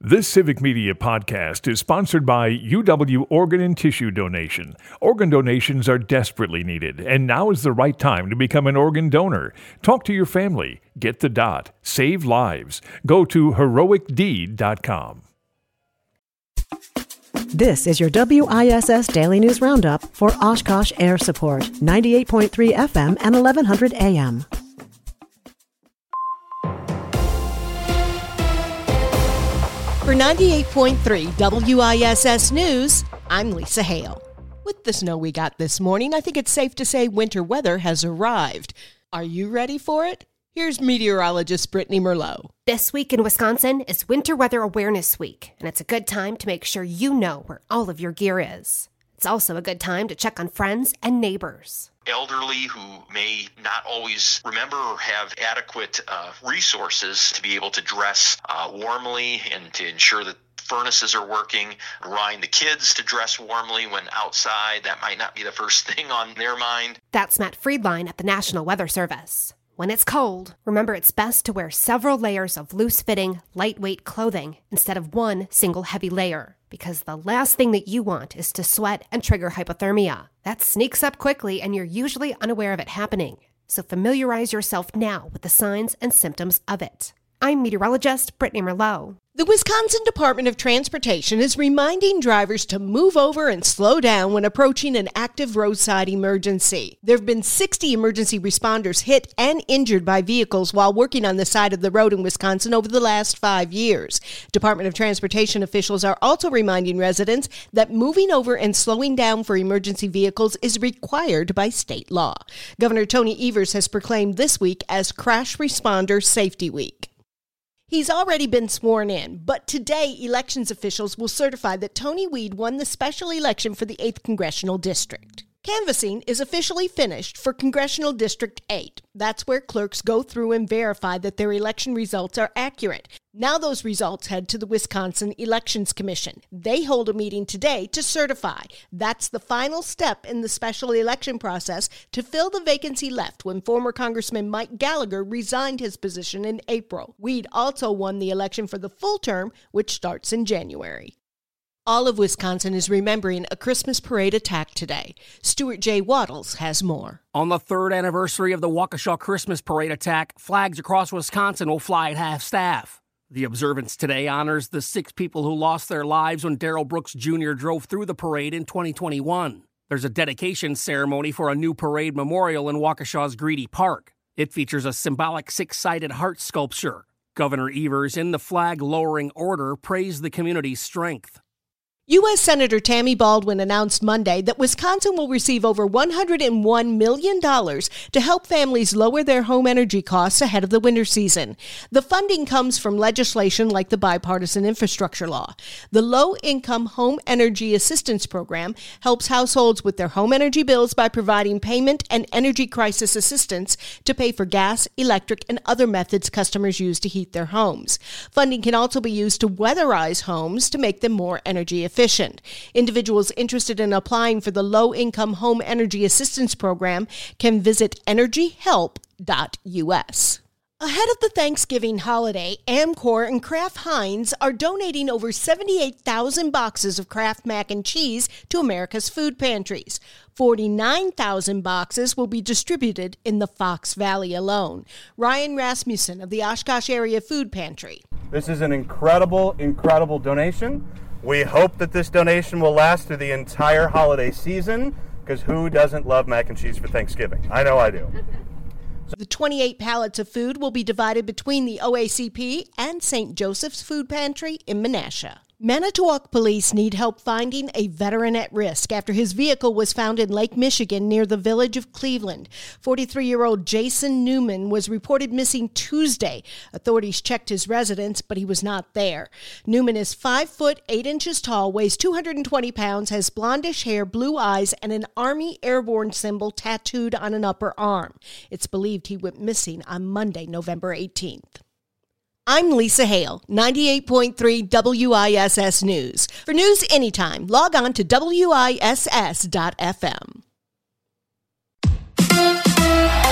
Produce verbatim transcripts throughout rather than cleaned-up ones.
This Civic Media podcast is sponsored by U W Organ and Tissue Donation. Organ donations are desperately needed, and now is the right time to become an organ donor. Talk to your family. Get the dot. Save lives. Go to heroic deed dot com. This is your W I S S Daily News Roundup for Oshkosh Air Support, ninety-eight point three F M and eleven hundred A M. For ninety-eight point three W I S S News, I'm Lisa Hale. With the snow we got this morning, I think it's safe to say winter weather has arrived. Are you ready for it? Here's meteorologist Brittany Merlot. This week in Wisconsin is Winter Weather Awareness Week, and it's a good time to make sure you know where all of your gear is. It's also a good time to check on friends and neighbors. Elderly who may not always remember or have adequate uh, resources to be able to dress uh, warmly and to ensure that furnaces are working, remind the kids to dress warmly when outside. That might not be the first thing on their mind. That's Matt Friedline at the National Weather Service. When it's cold, remember it's best to wear several layers of loose-fitting, lightweight clothing instead of one single heavy layer, because the last thing that you want is to sweat and trigger hypothermia. That sneaks up quickly and you're usually unaware of it happening. So familiarize yourself now with the signs and symptoms of it. I'm meteorologist Brittany Merlot. The Wisconsin Department of Transportation is reminding drivers to move over and slow down when approaching an active roadside emergency. There have been sixty emergency responders hit and injured by vehicles while working on the side of the road in Wisconsin over the last five years. Department of Transportation officials are also reminding residents that moving over and slowing down for emergency vehicles is required by state law. Governor Tony Evers has proclaimed this week as Crash Responder Safety Week. He's already been sworn in, but today elections officials will certify that Tony Weed won the special election for the eighth Congressional District. Canvassing is officially finished for Congressional District eight. That's where clerks go through and verify that their election results are accurate. Now those results head to the Wisconsin Elections Commission. They hold a meeting today to certify. That's the final step in the special election process to fill the vacancy left when former Congressman Mike Gallagher resigned his position in April. Weed also won the election for the full term, which starts in January. All of Wisconsin is remembering a Christmas parade attack today. Stuart J. Waddles has more. On the third anniversary of the Waukesha Christmas parade attack, flags across Wisconsin will fly at half-staff. The observance today honors the six people who lost their lives when Darrell Brooks Junior drove through the parade in twenty twenty-one. There's a dedication ceremony for a new parade memorial in Waukesha's Greedy Park. It features a symbolic six-sided heart sculpture. Governor Evers, in the flag-lowering order, praised the community's strength. U S Senator Tammy Baldwin announced Monday that Wisconsin will receive over one hundred one million dollars to help families lower their home energy costs ahead of the winter season. The funding comes from legislation like the Bipartisan Infrastructure Law. The Low-Income Home Energy Assistance Program helps households with their home energy bills by providing payment and energy crisis assistance to pay for gas, electric, and other methods customers use to heat their homes. Funding can also be used to weatherize homes to make them more energy efficient. Efficient. Individuals interested in applying for the Low-Income Home Energy Assistance Program can visit energy help dot U S. Ahead of the Thanksgiving holiday, Amcor and Kraft Heinz are donating over seventy-eight thousand boxes of Kraft mac and cheese to America's food pantries. forty-nine thousand boxes will be distributed in the Fox Valley alone. Ryan Rasmussen of the Oshkosh Area Food Pantry. This is an incredible, incredible donation. We hope that this donation will last through the entire holiday season, because who doesn't love mac and cheese for Thanksgiving? I know I do. The twenty-eight pallets of food will be divided between the O A C P and Saint Joseph's Food Pantry in Menasha. Manitowoc police need help finding a veteran at risk after his vehicle was found in Lake Michigan near the village of Cleveland. forty-three-year-old Jason Newman was reported missing Tuesday. Authorities checked his residence, but he was not there. Newman is five foot eight inches tall, weighs two hundred twenty pounds, has blondish hair, blue eyes, and an Army airborne symbol tattooed on an upper arm. It's believed he went missing on Monday, November eighteenth. I'm Lisa Hale, ninety-eight point three W I S S News. For news anytime, log on to W I S S dot F M.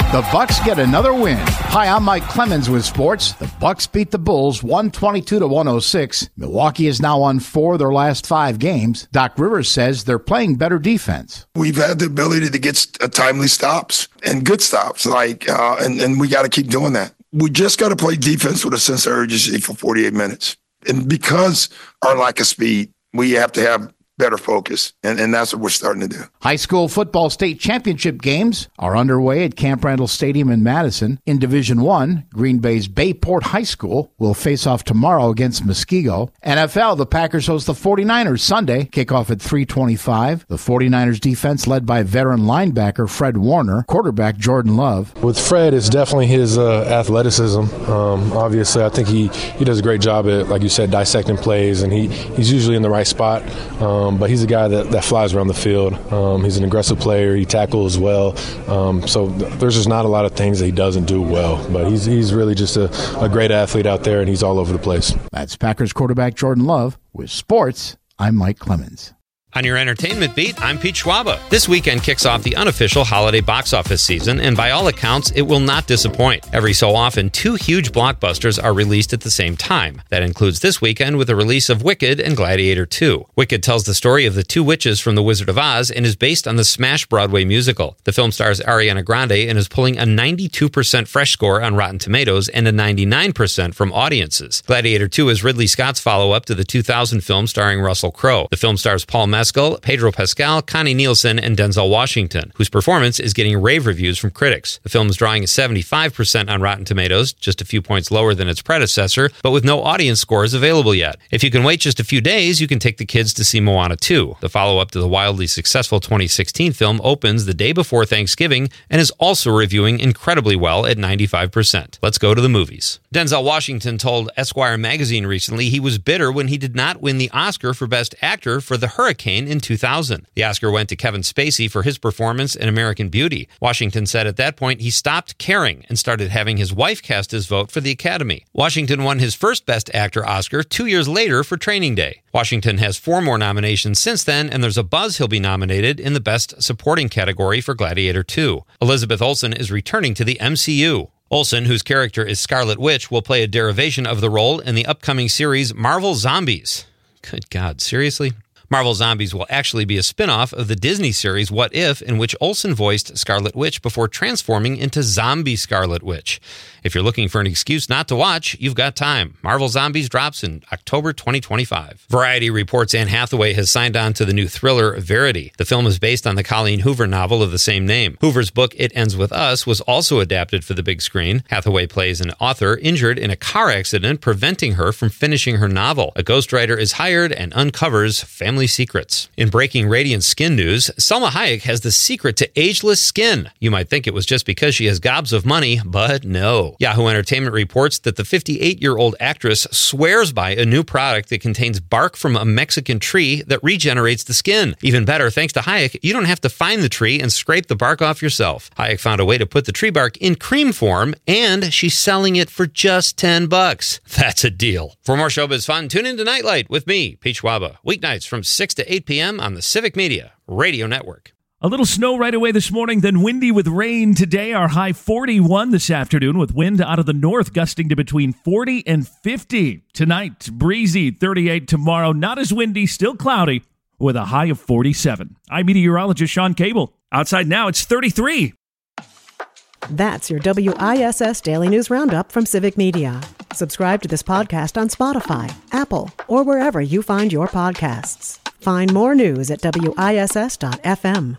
The Bucks get another win. Hi, I'm Mike Clemens with sports. The Bucks beat the Bulls one twenty-two to one oh six. Milwaukee is now on four of their last five games. Doc Rivers says they're playing better defense. We've had the ability to get timely stops and good stops, like, uh, and, and we got to keep doing that. We just got to play defense with a sense of urgency for forty-eight minutes. And because our lack of speed, we have to have better focus, and, and that's what we're starting to do. High school football state championship games are underway at Camp Randall Stadium in Madison. In Division One, Green Bay's Bayport High School will face off tomorrow against Muskego. N F L, the Packers host the forty-niners Sunday, kickoff at three twenty-five. The forty-niners defense led by veteran linebacker Fred Warner, quarterback Jordan Love. With Fred, it's definitely his uh, athleticism. Um, obviously, I think he, he does a great job at, like you said, dissecting plays, and he, he's usually in the right spot. Um, but he's a guy that, that flies around the field. Um, he's an aggressive player. He tackles well. Um, so there's just not a lot of things that he doesn't do well. But he's he's really just a, a great athlete out there, and he's all over the place. That's Packers quarterback Jordan Love. With sports, I'm Mike Clemens. On your entertainment beat, I'm Pete Schwaba. This weekend kicks off the unofficial holiday box office season, and by all accounts, it will not disappoint. Every so often, two huge blockbusters are released at the same time. That includes this weekend with the release of Wicked and Gladiator two. Wicked tells the story of the two witches from The Wizard of Oz and is based on the smash Broadway musical. The film stars Ariana Grande and is pulling a ninety-two percent fresh score on Rotten Tomatoes and a ninety-nine percent from audiences. Gladiator two is Ridley Scott's follow-up to the two thousand film starring Russell Crowe. The film stars Paul Mescal, Pedro Pascal, Connie Nielsen, and Denzel Washington, whose performance is getting rave reviews from critics. The film is drawing a seventy-five percent on Rotten Tomatoes, just a few points lower than its predecessor, but with no audience scores available yet. If you can wait just a few days, you can take the kids to see Moana two. The follow-up to the wildly successful twenty sixteen film opens the day before Thanksgiving and is also reviewing incredibly well at ninety-five percent. Let's go to the movies. Denzel Washington told Esquire magazine recently he was bitter when he did not win the Oscar for Best Actor for The Hurricane in two thousand. The Oscar went to Kevin Spacey for his performance in American Beauty. Washington said at that point he stopped caring and started having his wife cast his vote for the Academy. Washington won his first Best Actor Oscar two years later for Training Day. Washington has four more nominations since then, and there's a buzz he'll be nominated in the Best Supporting category for Gladiator two. Elizabeth Olsen is returning to the M C U. Olsen, whose character is Scarlet Witch, will play a derivation of the role in the upcoming series Marvel Zombies. Good God, seriously? Marvel Zombies will actually be a spin-off of the Disney series What If, in which Olsen voiced Scarlet Witch before transforming into Zombie Scarlet Witch. If you're looking for an excuse not to watch, you've got time. Marvel Zombies drops in October twenty twenty-five. Variety reports Anne Hathaway has signed on to the new thriller Verity. The film is based on the Colleen Hoover novel of the same name. Hoover's book It Ends With Us was also adapted for the big screen. Hathaway plays an author injured in a car accident, preventing her from finishing her novel. A ghostwriter is hired and uncovers family secrets. In breaking Radiant skin news, Salma Hayek has the secret to ageless skin. You might think it was just because she has gobs of money, but no. Yahoo Entertainment reports that the fifty-eight-year-old actress swears by a new product that contains bark from a Mexican tree that regenerates the skin. Even better, thanks to Hayek, you don't have to find the tree and scrape the bark off yourself. Hayek found a way to put the tree bark in cream form, and she's selling it for just ten bucks. That's a deal. For more showbiz fun, tune in to Nightlight with me, Pete Schwaba, weeknights from six to eight p.m. on the Civic Media Radio Network. A little snow right away this morning, then windy with rain today. Our high forty-one this afternoon with wind out of the north gusting to between forty and fifty. Tonight, breezy, thirty-eight tomorrow. Not as windy, still cloudy with a high of forty-seven. I'm meteorologist Sean Cable. Outside now, it's thirty-three. That's your W I S S Daily News Roundup from Civic Media. Subscribe to this podcast on Spotify, Apple, or wherever you find your podcasts. Find more news at W I S S dot F M.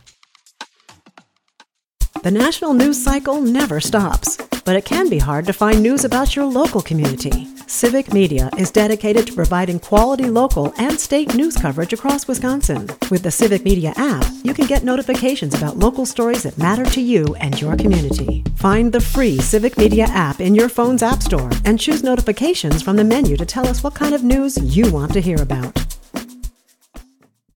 The national news cycle never stops, but it can be hard to find news about your local community. Civic Media is dedicated to providing quality local and state news coverage across Wisconsin. With the Civic Media app, you can get notifications about local stories that matter to you and your community. Find the free Civic Media app in your phone's app store and choose notifications from the menu to tell us what kind of news you want to hear about.